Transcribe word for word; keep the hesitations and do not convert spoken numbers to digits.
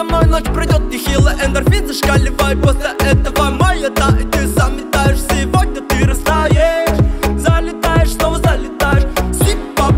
мной ночь пройдет нехило, эндорфин зашкаливает. После этого моя та